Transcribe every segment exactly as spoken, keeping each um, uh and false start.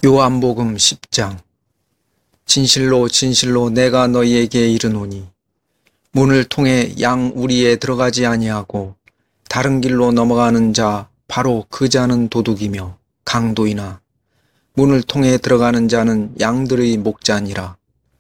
요한복음 십 장. 진실로 진실로 내가 너희에게 이르노니 문을 통해 양 우리에 들어가지 아니하고 다른 길로 넘어가는 자 바로 그 자는 도둑이며 강도이나 문을 통해 들어가는 자는 양들의 목자니라.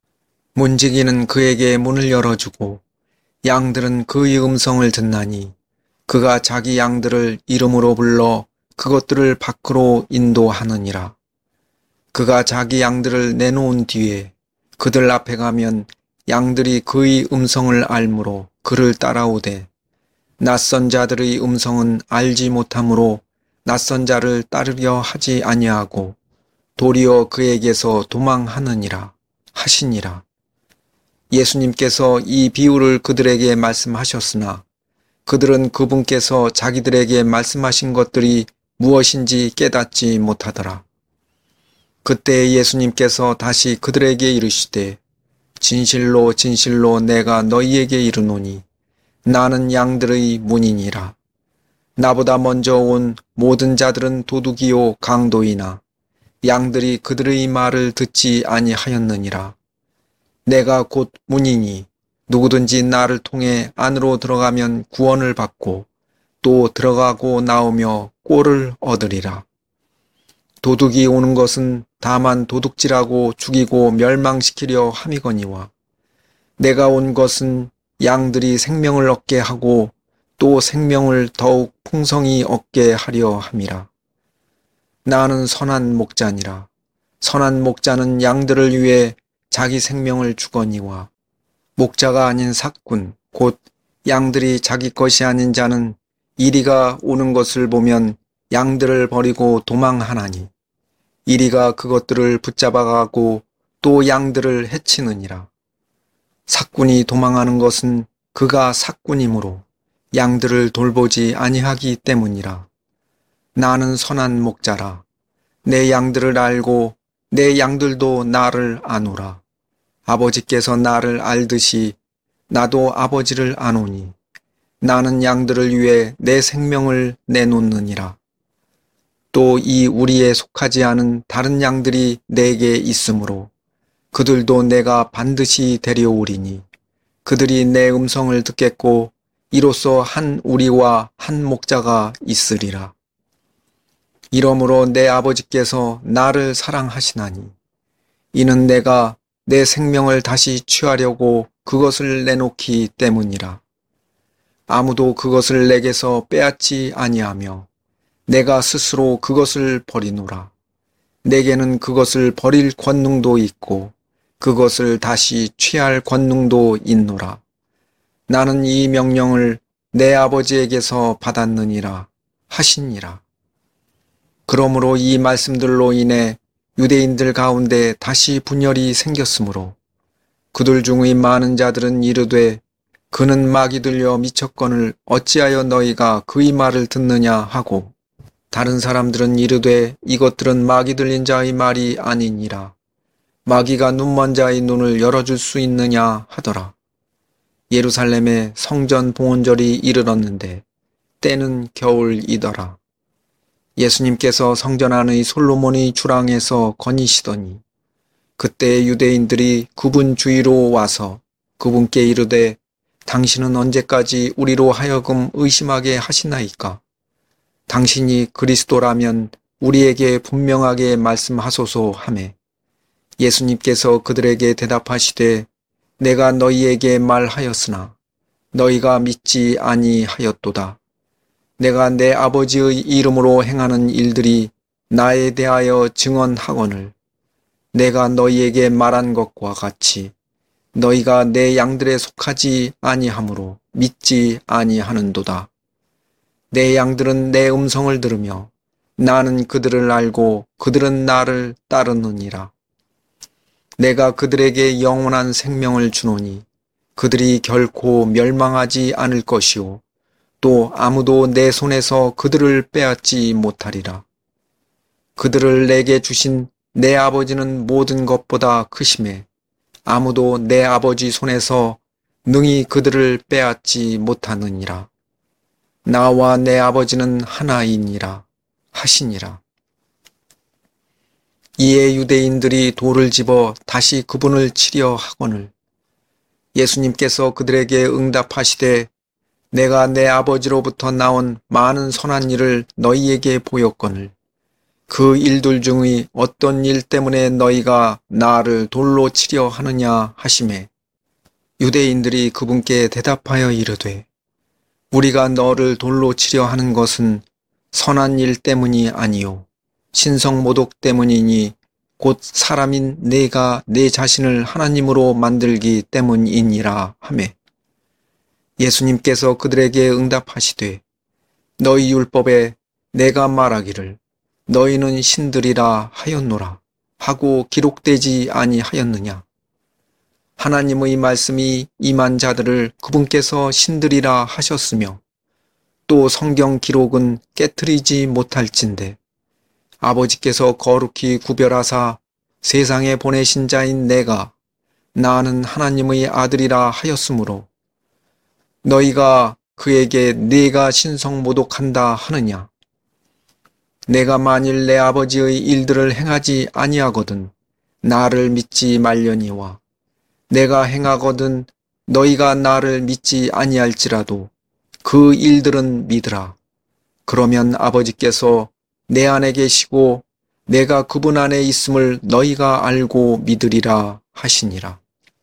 문지기는 그에게 문을 열어주고 양들은 그의 음성을 듣나니 그가 자기 양들을 이름으로 불러 그것들을 밖으로 인도하느니라. 그가 자기 양들을 내놓은 뒤에 그들 앞에 가면 양들이 그의 음성을 알므로 그를 따라오되 낯선 자들의 음성은 알지 못하므로 낯선 자를 따르려 하지 아니하고 도리어 그에게서 도망하느니라 하시니라. 예수님께서 이 비유를 그들에게 말씀하셨으나 그들은 그분께서 자기들에게 말씀하신 것들이 무엇인지 깨닫지 못하더라. 그때 예수님께서 다시 그들에게 이르시되 진실로 진실로 내가 너희에게 이르노니 나는 양들의 문이니라. 나보다 먼저 온 모든 자들은 도둑이요 강도이나 양들이 그들의 말을 듣지 아니하였느니라. 내가 곧 문이니 누구든지 나를 통해 안으로 들어가면 구원을 받고 또 들어가고 나오며 꼴을 얻으리라. 도둑이 오는 것은 다만 도둑질하고 죽이고 멸망시키려 함이거니와 내가 온 것은 양들이 생명을 얻게 하고 또 생명을 더욱 풍성히 얻게 하려 함이라. 나는 선한 목자니라. 선한 목자는 양들을 위해 자기 생명을 주거니와 목자가 아닌 삭군 곧 양들이 자기 것이 아닌 자는 이리가 오는 것을 보면 양들을 버리고 도망하나니 이리가 그것들을 붙잡아가고 또 양들을 해치느니라. 삭군이 도망하는 것은 그가 삭군이므로 양들을 돌보지 아니하기 때문이라. 나는 선한 목자라. 내 양들을 알고 내 양들도 나를 아노라. 아버지께서 나를 알듯이 나도 아버지를 아노니 나는 양들을 위해 내 생명을 내놓느니라. 또 이 우리에 속하지 않은 다른 양들이 내게 있으므로 그들도 내가 반드시 데려오리니 그들이 내 음성을 듣겠고 이로써 한 우리와 한 목자가 있으리라. 이러므로 내 아버지께서 나를 사랑하시나니 이는 내가 내 생명을 다시 취하려고 그것을 내놓기 때문이라. 아무도 그것을 내게서 빼앗지 아니하며 내가 스스로 그것을 버리노라. 내게는 그것을 버릴 권능도 있고 그것을 다시 취할 권능도 있노라. 나는 이 명령을 내 아버지에게서 받았느니라 하시니라. 그러므로 이 말씀들로 인해 유대인들 가운데 다시 분열이 생겼으므로 그들 중의 많은 자들은 이르되 그는 마귀 들려 미쳤거늘 어찌하여 너희가 그의 말을 듣느냐 하고 다른 사람들은 이르되 이것들은 마귀 들린 자의 말이 아니니라. 마귀가 눈먼 자의 눈을 열어줄 수 있느냐 하더라. 예루살렘에 성전 봉헌절이 이르렀는데 때는 겨울이더라. 예수님께서 성전 안의 솔로몬의 주랑에서 거니시더니 그때 유대인들이 그분 주위로 와서 그분께 이르되 당신은 언제까지 우리로 하여금 의심하게 하시나이까? 당신이 그리스도라면 우리에게 분명하게 말씀하소서 하매 예수님께서 그들에게 대답하시되 내가 너희에게 말하였으나 너희가 믿지 아니하였도다. 내가 내 아버지의 이름으로 행하는 일들이 나에 대하여 증언하거늘 내가 너희에게 말한 것과 같이 너희가 내 양들에 속하지 아니하므로 믿지 아니하는도다. 내 양들은 내 음성을 들으며 나는 그들을 알고 그들은 나를 따르느니라. 내가 그들에게 영원한 생명을 주노니 그들이 결코 멸망하지 않을 것이요 또 아무도 내 손에서 그들을 빼앗지 못하리라. 그들을 내게 주신 내 아버지는 모든 것보다 크심에 아무도 내 아버지 손에서 능히 그들을 빼앗지 못하느니라. 나와 내 아버지는 하나이니라 하시니라. 이에 유대인들이 돌을 집어 다시 그분을 치려 하거늘 예수님께서 그들에게 응답하시되 내가 내 아버지로부터 나온 많은 선한 일을 너희에게 보였거늘 그 일들 중의 어떤 일 때문에 너희가 나를 돌로 치려 하느냐 하시매 유대인들이 그분께 대답하여 이르되 우리가 너를 돌로 치려 하는 것은 선한 일 때문이 아니요 신성모독 때문이니 곧 사람인 내가 내 자신을 하나님으로 만들기 때문이니라 하매 예수님께서 그들에게 응답하시되 너희 율법에 내가 말하기를 너희는 신들이라 하였노라 하고 기록되지 아니하였느냐. 하나님의 말씀이 임한 자들을 그분께서 신들이라 하셨으며 또 성경 기록은 깨트리지 못할진대 아버지께서 거룩히 구별하사 세상에 보내신 자인 내가 나는 하나님의 아들이라 하였으므로 너희가 그에게 네가 신성모독한다 하느냐. 내가 만일 내 아버지의 일들을 행하지 아니하거든 나를 믿지 말려니와 내가 행하거든 너희가 나를 믿지 아니할지라도 그 일들은 믿으라. 그러면 아버지께서 내 안에 계시고 내가 그분 안에 있음을 너희가 알고 믿으리라 하시니라.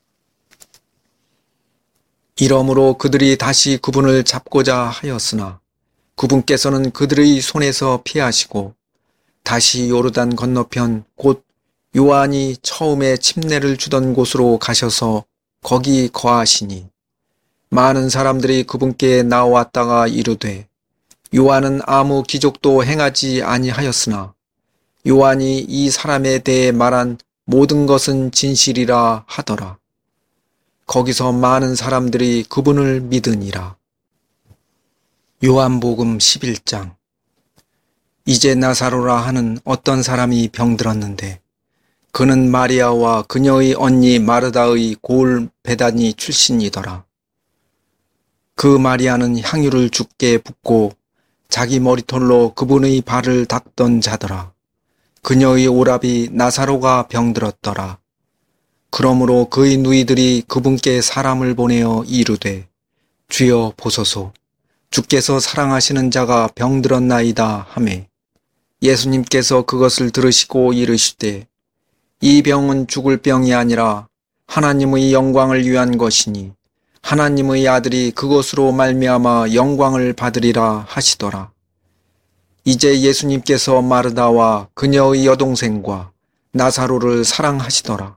이러므로 그들이 다시 그분을 잡고자 하였으나 그분께서는 그들의 손에서 피하시고 다시 요르단 건너편 곧 요한이 처음에 침례를 주던 곳으로 가셔서 거기 거하시니 많은 사람들이 그분께 나왔다가 이르되 요한은 아무 기적도 행하지 아니하였으나 요한이 이 사람에 대해 말한 모든 것은 진실이라 하더라. 거기서 많은 사람들이 그분을 믿으니라. 요한복음 십일 장. 이제 나사로라 하는 어떤 사람이 병들었는데 그는 마리아와 그녀의 언니 마르다의 고을 베다니 출신이더라. 그 마리아는 향유를 죽게 붓고 자기 머리털로 그분의 발을 닦던 자더라. 그녀의 오라비 나사로가 병들었더라. 그러므로 그의 누이들이 그분께 사람을 보내어 이르되 주여 보소서 주께서 사랑하시는 자가 병들었나이다 하매 예수님께서 그것을 들으시고 이르시되 이 병은 죽을 병이 아니라 하나님의 영광을 위한 것이니 하나님의 아들이 그것으로 말미암아 영광을 받으리라 하시더라. 이제 예수님께서 마르다와 그녀의 여동생과 나사로를 사랑하시더라.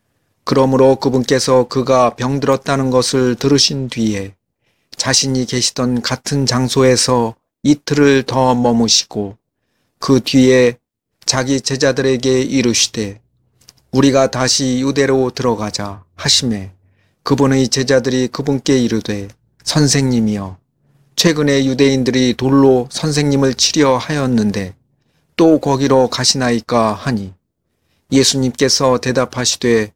그러므로 그분께서 그가 병들었다는 것을 들으신 뒤에 자신이 계시던 같은 장소에서 이틀을 더 머무시고 그 뒤에 자기 제자들에게 이르시되 우리가 다시 유대로 들어가자 하시매 그분의 제자들이 그분께 이르되 선생님이여 최근에 유대인들이 돌로 선생님을 치려 하였는데 또 거기로 가시나이까 하니 예수님께서 대답하시되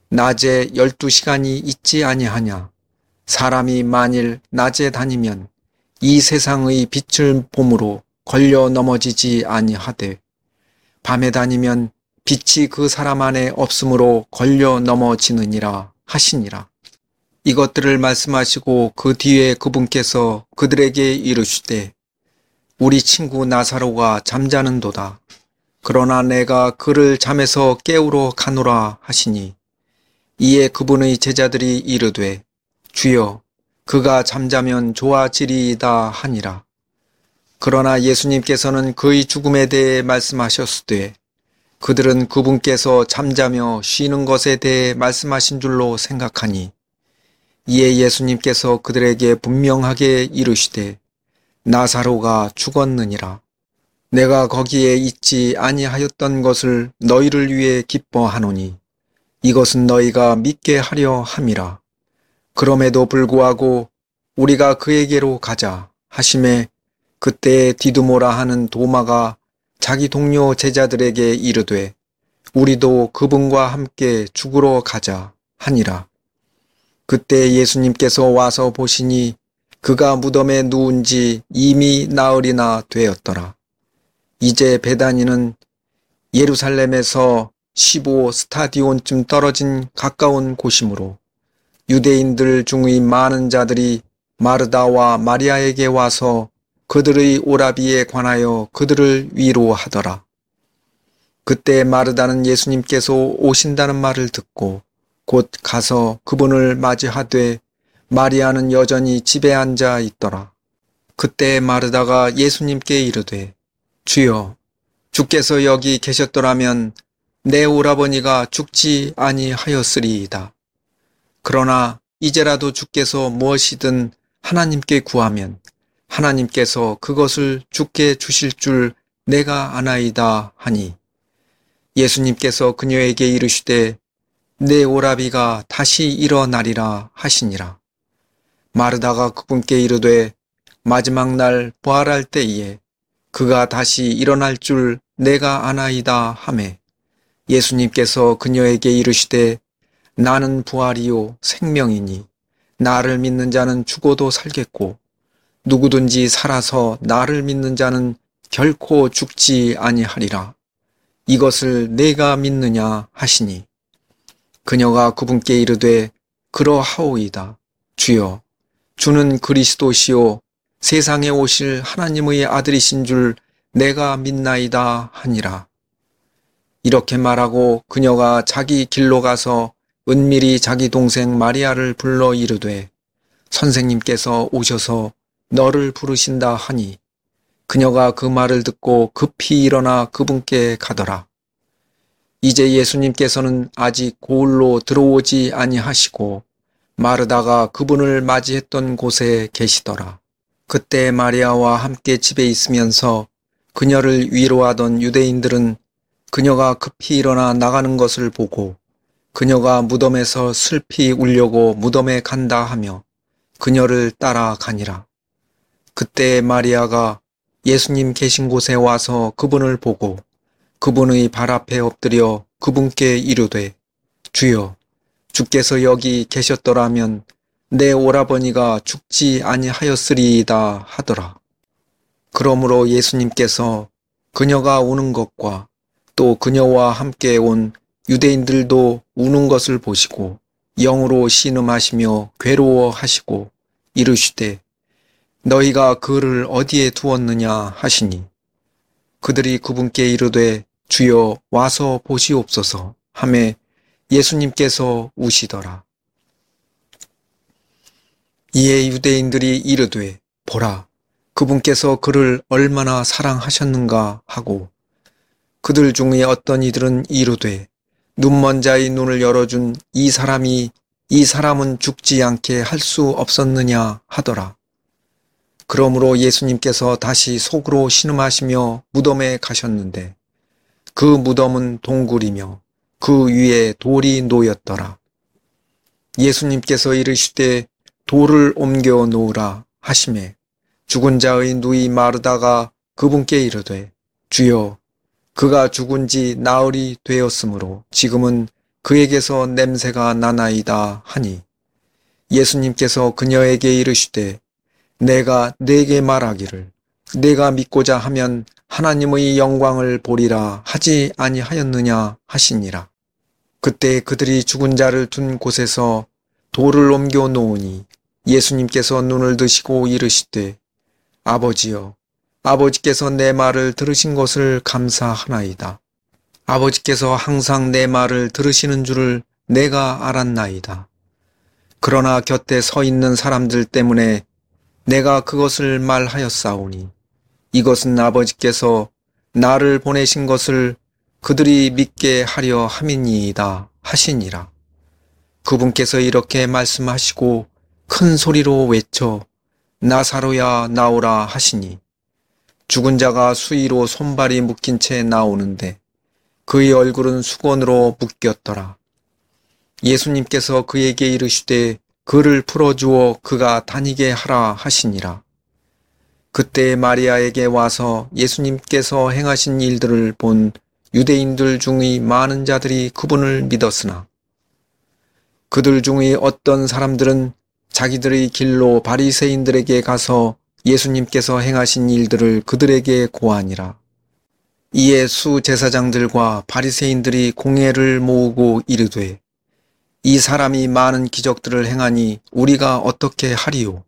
낮에 열두 시간이 있지 아니하냐. 사람이 만일 낮에 다니면 이 세상의 빛을 봄으로 걸려 넘어지지 아니하되 밤에 다니면 빛이 그 사람 안에 없으므로 걸려 넘어지느니라 하시니라. 이것들을 말씀하시고 그 뒤에 그분께서 그들에게 이르시되 우리 친구 나사로가 잠자는도다. 그러나 내가 그를 잠에서 깨우러 가노라 하시니 이에 그분의 제자들이 이르되 주여 그가 잠자면 좋아지리이다 하니라. 그러나 예수님께서는 그의 죽음에 대해 말씀하셨으되 그들은 그분께서 잠자며 쉬는 것에 대해 말씀하신 줄로 생각하니 이에 예수님께서 그들에게 분명하게 이르시되 나사로가 죽었느니라. 내가 거기에 있지 아니하였던 것을 너희를 위해 기뻐하노니 이것은 너희가 믿게 하려 함이라. 그럼에도 불구하고 우리가 그에게로 가자 하심에 그때 디두모라 하는 도마가 자기 동료 제자들에게 이르되 우리도 그분과 함께 죽으러 가자 하니라. 그때 예수님께서 와서 보시니 그가 무덤에 누운 지 이미 나흘이나 되었더라. 이제 베다니는 예루살렘에서 십오 스타디온쯤 떨어진 가까운 곳이므로 유대인들 중의 많은 자들이 마르다와 마리아에게 와서 그들의 오라비에 관하여 그들을 위로하더라. 그때 마르다는 예수님께서 오신다는 말을 듣고 곧 가서 그분을 맞이하되 마리아는 여전히 집에 앉아 있더라. 그때 마르다가 예수님께 이르되 주여, 주께서 여기 계셨더라면 내 오라버니가 죽지 아니하였으리이다. 그러나 이제라도 주께서 무엇이든 하나님께 구하면 하나님께서 그것을 주께 주실 줄 내가 아나이다 하니, 예수님께서 그녀에게 이르시되 내 오라비가 다시 일어나리라 하시니라. 마르다가 그분께 이르되 마지막 날 부활할 때에 그가 다시 일어날 줄 내가 아나이다 하매, 예수님께서 그녀에게 이르시되 나는 부활이요 생명이니 나를 믿는 자는 죽어도 살겠고 누구든지 살아서 나를 믿는 자는 결코 죽지 아니하리라. 이것을 내가 믿느냐 하시니, 그녀가 그분께 이르되 그러하오이다. 주여, 주는 그리스도시요 세상에 오실 하나님의 아들이신 줄 내가 믿나이다 하니라. 이렇게 말하고 그녀가 자기 길로 가서 은밀히 자기 동생 마리아를 불러 이르되 선생님께서 오셔서 너를 부르신다 하니, 그녀가 그 말을 듣고 급히 일어나 그분께 가더라. 이제 예수님께서는 아직 고을로 들어오지 아니하시고 마르다가 그분을 맞이했던 곳에 계시더라. 그때 마리아와 함께 집에 있으면서 그녀를 위로하던 유대인들은 그녀가 급히 일어나 나가는 것을 보고 그녀가 무덤에서 슬피 울려고 무덤에 간다 하며 그녀를 따라가니라. 그때 마리아가 예수님 계신 곳에 와서 그분을 보고 그분의 발 앞에 엎드려 그분께 이르되 주여, 주께서 여기 계셨더라면 내 오라버니가 죽지 아니하였으리이다 하더라. 그러므로 예수님께서 그녀가 우는 것과 또 그녀와 함께 온 유대인들도 우는 것을 보시고 영으로 신음하시며 괴로워하시고 이르시되 너희가 그를 어디에 두었느냐 하시니, 그들이 그분께 이르되 주여 와서 보시옵소서 하매 예수님께서 우시더라. 이에 유대인들이 이르되 보라, 그분께서 그를 얼마나 사랑하셨는가 하고, 그들 중에 어떤 이들은 이르되 눈먼 자의 눈을 열어준 이 사람이 이 사람은 죽지 않게 할 수 없었느냐 하더라. 그러므로 예수님께서 다시 속으로 신음하시며 무덤에 가셨는데 그 무덤은 동굴이며 그 위에 돌이 놓였더라. 예수님께서 이르시되 돌을 옮겨 놓으라 하시매 죽은 자의 누이 마르다가 그분께 이르되 주여, 그가 죽은 지 나흘이 되었으므로 지금은 그에게서 냄새가 나나이다 하니, 예수님께서 그녀에게 이르시되 내가 네게 말하기를 내가 믿고자 하면 하나님의 영광을 보리라 하지 아니하였느냐 하시니라. 그때 그들이 죽은 자를 둔 곳에서 돌을 옮겨 놓으니 예수님께서 눈을 드시고 이르시되 아버지여, 아버지께서 내 말을 들으신 것을 감사하나이다. 아버지께서 항상 내 말을 들으시는 줄을 내가 알았나이다. 그러나 곁에 서 있는 사람들 때문에 내가 그것을 말하였사오니 이것은 아버지께서 나를 보내신 것을 그들이 믿게 하려 함이니이다 하시니라. 그분께서 이렇게 말씀하시고 큰 소리로 외쳐 나사로야 나오라 하시니 죽은 자가 수의로 손발이 묶인 채 나오는데 그의 얼굴은 수건으로 묶였더라. 예수님께서 그에게 이르시되 그를 풀어주어 그가 다니게 하라 하시니라. 그때 마리아에게 와서 예수님께서 행하신 일들을 본 유대인들 중의 많은 자들이 그분을 믿었으나 그들 중의 어떤 사람들은 자기들의 길로 바리새인들에게 가서 예수님께서 행하신 일들을 그들에게 고하니라. 이에 수제사장들과 바리새인들이 공회를 모으고 이르되 이 사람이 많은 기적들을 행하니 우리가 어떻게 하리요?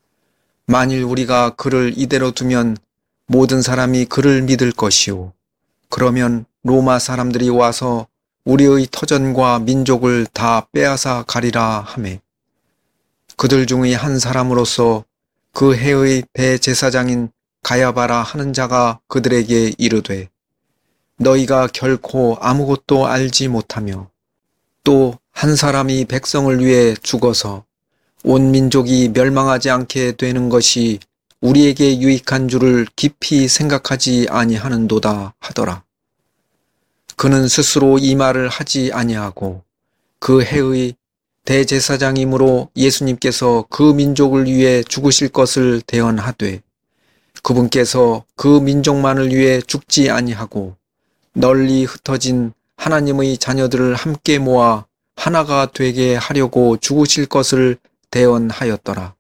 만일 우리가 그를 이대로 두면 모든 사람이 그를 믿을 것이요. 그러면 로마 사람들이 와서 우리의 터전과 민족을 다 빼앗아 가리라 하매 그들 중의 한 사람으로서 그 해의 대제사장인 가야바라 하는 자가 그들에게 이르되 너희가 결코 아무것도 알지 못하며 또 한 사람이 백성을 위해 죽어서 온 민족이 멸망하지 않게 되는 것이 우리에게 유익한 줄을 깊이 생각하지 아니하는도다 하더라. 그는 스스로 이 말을 하지 아니하고 그 해의 대제사장이므로 예수님께서 그 민족을 위해 죽으실 것을 대언하되 그분께서 그 민족만을 위해 죽지 아니하고 널리 흩어진 하나님의 자녀들을 함께 모아 하나가 되게 하려고 죽으실 것을 대언하였더라.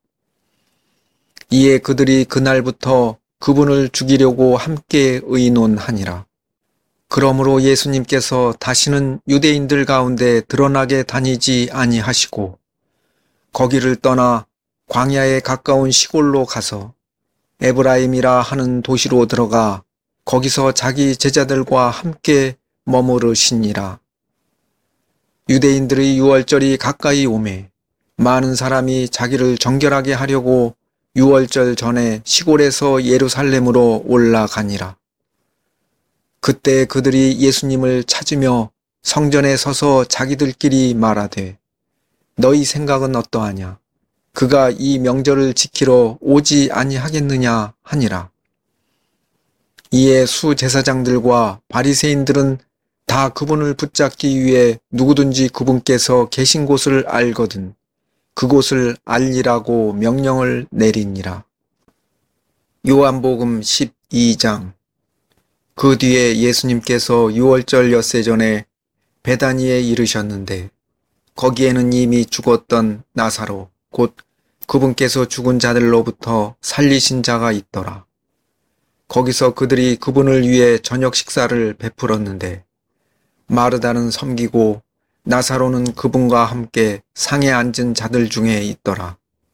이에 그들이 그날부터 그분을 죽이려고 함께 의논하니라. 그러므로 예수님께서 다시는 유대인들 가운데 드러나게 다니지 아니하시고 거기를 떠나 광야에 가까운 시골로 가서 에브라임이라 하는 도시로 들어가 거기서 자기 제자들과 함께 머무르시니라. 유대인들의 유월절이 가까이 오매 많은 사람이 자기를 정결하게 하려고 유월절 전에 시골에서 예루살렘으로 올라가니라. 그때 그들이 예수님을 찾으며 성전에 서서 자기들끼리 말하되 너희 생각은 어떠하냐? 그가 이 명절을 지키러 오지 아니하겠느냐 하니라. 이에 수제사장들과 바리새인들은 다 그분을 붙잡기 위해 누구든지 그분께서 계신 곳을 알거든 그곳을 알리라고 명령을 내리니라. 요한복음 십이 장. 그 뒤에 예수님께서 유월절 엿새 전에 베다니에 이르셨는데 거기에는 이미 죽었던 나사로 곧 그분께서 죽은 자들로부터 살리신 자가 있더라. 거기서 그들이 그분을 위해 저녁 식사를 베풀었는데 마르다는 섬기고 나사로는 그분과 함께 상에 앉은 자들 중에 있더라.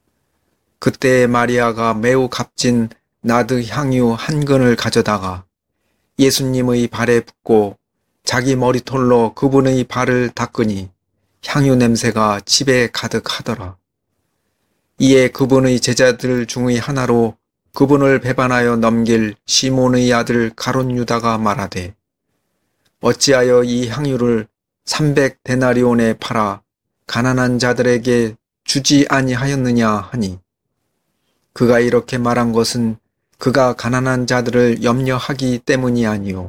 그때 마리아가 매우 값진 나드 향유 한 근을 가져다가 예수님의 발에 붓고 자기 머리털로 그분의 발을 닦으니 향유 냄새가 집에 가득하더라. 이에 그분의 제자들 중의 하나로 그분을 배반하여 넘길 시몬의 아들 가룟 유다가 말하되 어찌하여 이 향유를 삼백 데나리온에 팔아 가난한 자들에게 주지 아니하였느냐 하니 그가 이렇게 말한 것은 그가 가난한 자들을 염려하기 때문이 아니요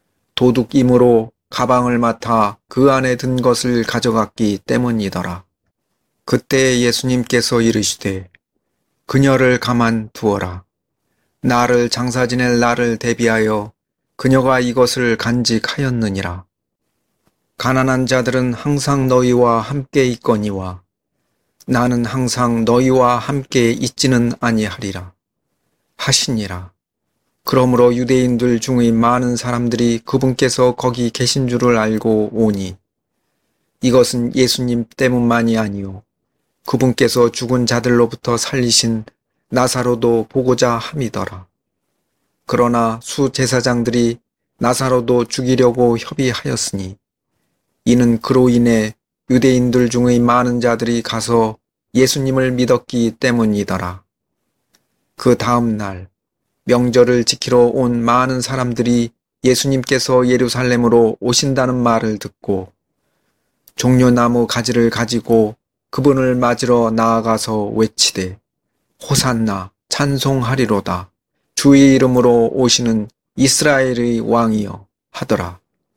도둑임으로 가방을 맡아 그 안에 든 것을 가져갔기 때문이더라. 그때 예수님께서 이르시되 그녀를 가만 두어라. 나를 장사 지낼 날을 대비하여 그녀가 이것을 간직하였느니라. 가난한 자들은 항상 너희와 함께 있거니와 나는 항상 너희와 함께 있지는 아니하리라 하시니라. 그러므로 유대인들 중의 많은 사람들이 그분께서 거기 계신 줄을 알고 오니 이것은 예수님 때문만이 아니요 그분께서 죽은 자들로부터 살리신 나사로도 보고자 함이더라. 그러나 수제사장들이 나사로도 죽이려고 협의하였으니 이는 그로 인해 유대인들 중의 많은 자들이 가서 예수님을 믿었기 때문이더라. 그 다음 날 명절을 지키러 온 많은 사람들이 예수님께서 예루살렘으로 오신다는 말을 듣고 종려나무 가지를 가지고 그분을 맞으러 나아가서 외치되 호산나 찬송하리로다. 주의 이름으로 오시는 이스라엘의 왕이여 하더라.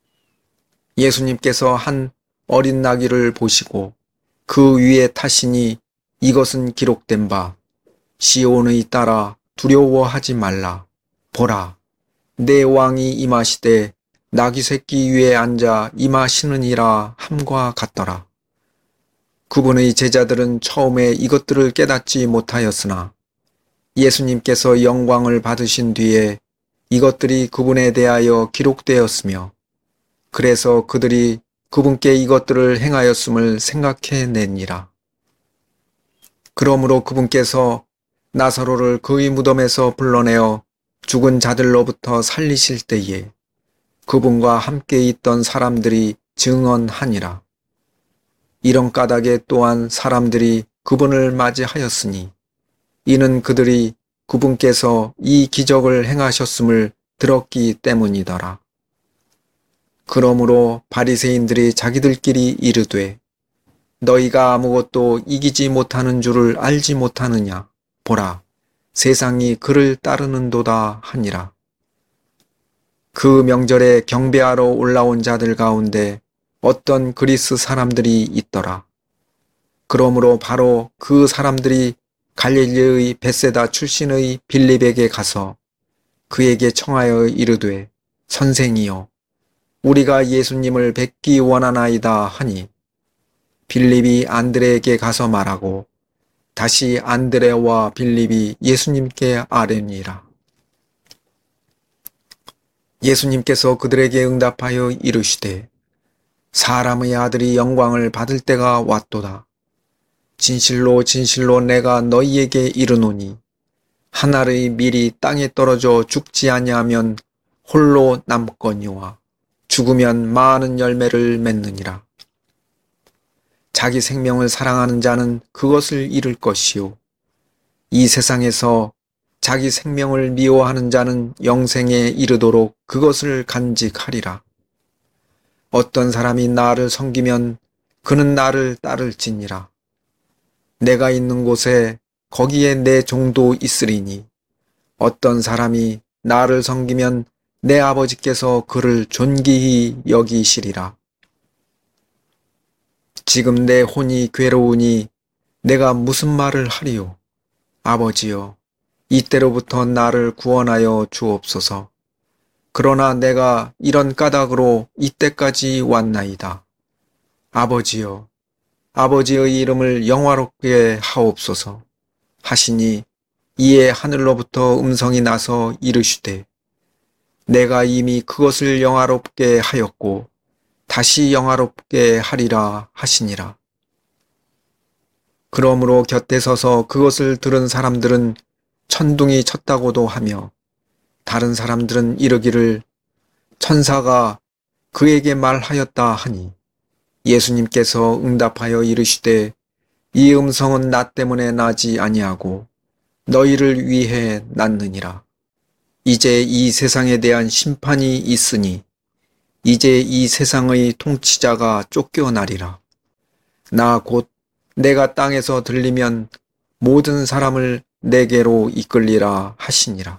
예수님께서 한 어린 나귀를 보시고 그 위에 타시니 이것은 기록된 바 시온의 딸아 두려워하지 말라. 보라 내 왕이 임하시되 나귀 새끼 위에 앉아 임하시느니라 함과 같더라. 그분의 제자들은 처음에 이것들을 깨닫지 못하였으나 예수님께서 영광을 받으신 뒤에 이것들이 그분에 대하여 기록되었으며 그래서 그들이 그분께 이것들을 행하였음을 생각해내니라. 그러므로 그분께서 나사로를 그의 무덤에서 불러내어 죽은 자들로부터 살리실 때에 그분과 함께 있던 사람들이 증언하니라. 이런 까닭에 또한 사람들이 그분을 맞이하였으니 이는 그들이 그분께서 이 기적을 행하셨음을 들었기 때문이더라. 그러므로 바리새인들이 자기들끼리 이르되 너희가 아무것도 이기지 못하는 줄을 알지 못하느냐? 보라, 세상이 그를 따르는도다 하니라. 그 명절에 경배하러 올라온 자들 가운데 어떤 그리스 사람들이 있더라. 그러므로 바로 그 사람들이 갈릴리의 벳세다 출신의 빌립에게 가서 그에게 청하여 이르되 선생이여 우리가 예수님을 뵙기 원하나이다 하니 빌립이 안드레에게 가서 말하고 다시 안드레와 빌립이 예수님께 아뢰니라. 예수님께서 그들에게 응답하여 이르시되 사람의 아들이 영광을 받을 때가 왔도다. 진실로 진실로 내가 너희에게 이르노니 한 알의 밀이 땅에 떨어져 죽지 아니하면 홀로 남거니와 죽으면 많은 열매를 맺느니라. 자기 생명을 사랑하는 자는 그것을 잃을 것이요 이 세상에서 자기 생명을 미워하는 자는 영생에 이르도록 그것을 간직하리라. 어떤 사람이 나를 섬기면 그는 나를 따를지니라. 내가 있는 곳에 거기에 내 종도 있으리니 어떤 사람이 나를 섬기면 내 아버지께서 그를 존귀히 여기시리라. 지금 내 혼이 괴로우니 내가 무슨 말을 하리요? 아버지여, 이때로부터 나를 구원하여 주옵소서. 그러나 내가 이런 까닭으로 이때까지 왔나이다. 아버지여, 아버지의 이름을 영화롭게 하옵소서 하시니 이에 하늘로부터 음성이 나서 이르시되 내가 이미 그것을 영화롭게 하였고 다시 영화롭게 하리라 하시니라. 그러므로 곁에 서서 그것을 들은 사람들은 천둥이 쳤다고도 하며 다른 사람들은 이르기를 천사가 그에게 말하였다 하니 예수님께서 응답하여 이르시되 이 음성은 나 때문에 나지 아니하고 너희를 위해 났느니라. 이제 이 세상에 대한 심판이 있으니 이제 이 세상의 통치자가 쫓겨나리라. 나 곧 내가 땅에서 들리면 모든 사람을 내게로 이끌리라 하시니라.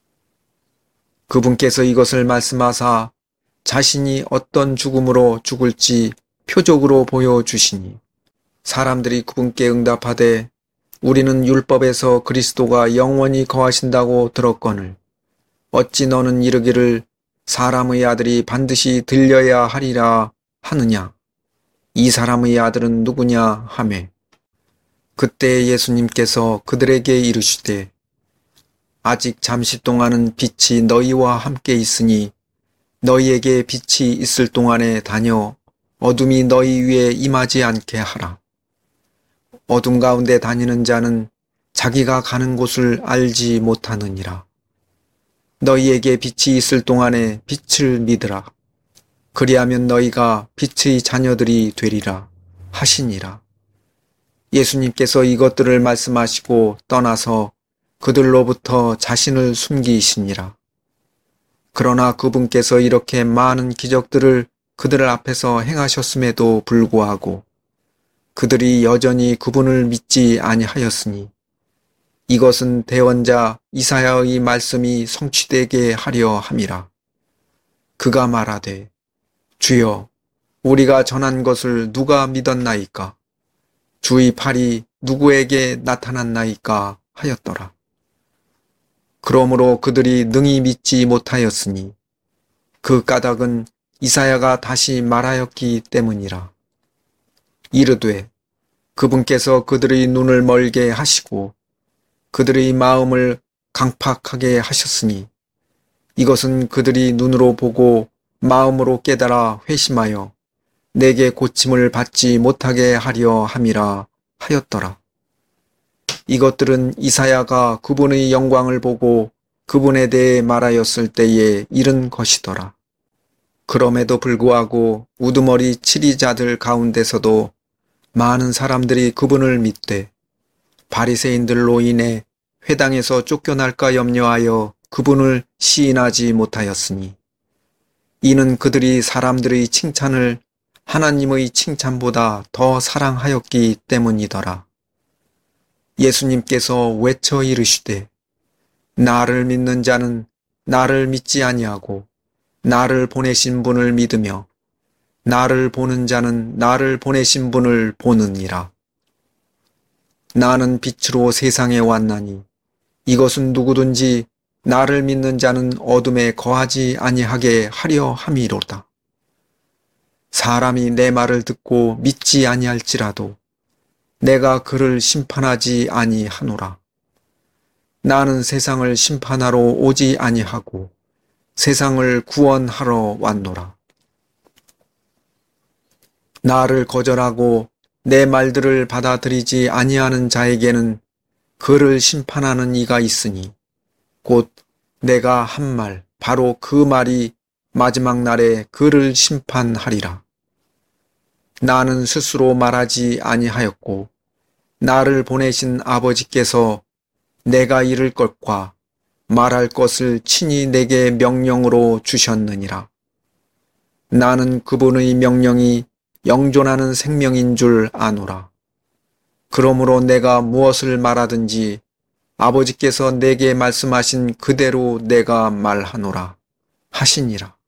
그분께서 이것을 말씀하사 자신이 어떤 죽음으로 죽을지 표적으로 보여주시니 사람들이 그분께 응답하되 우리는 율법에서 그리스도가 영원히 거하신다고 들었거늘 어찌 너는 이르기를 사람의 아들이 반드시 들려야 하리라 하느냐? 이 사람의 아들은 누구냐 하매 그때 예수님께서 그들에게 이르시되 아직 잠시 동안은 빛이 너희와 함께 있으니 너희에게 빛이 있을 동안에 다녀 어둠이 너희 위에 임하지 않게 하라. 어둠 가운데 다니는 자는 자기가 가는 곳을 알지 못하느니라. 너희에게 빛이 있을 동안에 빛을 믿으라. 그리하면 너희가 빛의 자녀들이 되리라 하시니라. 예수님께서 이것들을 말씀하시고 떠나서 그들로부터 자신을 숨기시니라. 그러나 그분께서 이렇게 많은 기적들을 그들 앞에서 행하셨음에도 불구하고 그들이 여전히 그분을 믿지 아니하였으니 이것은 대언자 이사야의 말씀이 성취되게 하려 함이라. 그가 말하되 주여 우리가 전한 것을 누가 믿었나이까? 주의 팔이 누구에게 나타났나이까 하였더라. 그러므로 그들이 능히 믿지 못하였으니 그 까닭은 이사야가 다시 말하였기 때문이라. 이르되 그분께서 그들의 눈을 멀게 하시고 그들의 마음을 강팍하게 하셨으니 이것은 그들이 눈으로 보고 마음으로 깨달아 회심하여 내게 고침을 받지 못하게 하려 함이라 하였더라. 이것들은 이사야가 그분의 영광을 보고 그분에 대해 말하였을 때에 이른 것이더라. 그럼에도 불구하고 우두머리 치리자들 가운데서도 많은 사람들이 그분을 믿되 바리새인들로 인해 회당에서 쫓겨날까 염려하여 그분을 시인하지 못하였으니 이는 그들이 사람들의 칭찬을 하나님의 칭찬보다 더 사랑하였기 때문이더라. 예수님께서 외쳐 이르시되 나를 믿는 자는 나를 믿지 아니하고 나를 보내신 분을 믿으며 나를 보는 자는 나를 보내신 분을 보느니라. 나는 빛으로 세상에 왔나니 이것은 누구든지 나를 믿는 자는 어둠에 거하지 아니하게 하려 함이로다. 사람이 내 말을 듣고 믿지 아니할지라도 내가 그를 심판하지 아니하노라. 나는 세상을 심판하러 오지 아니하고 세상을 구원하러 왔노라. 나를 거절하고 내 말들을 받아들이지 아니하는 자에게는 그를 심판하는 이가 있으니 곧 내가 한 말 바로 그 말이 마지막 날에 그를 심판하리라. 나는 스스로 말하지 아니하였고 나를 보내신 아버지께서 내가 이를 것과 말할 것을 친히 내게 명령으로 주셨느니라. 나는 그분의 명령이 영존하는 생명인 줄 아노라. 그러므로 내가 무엇을 말하든지 아버지께서 내게 말씀하신 그대로 내가 말하노라 하시니라.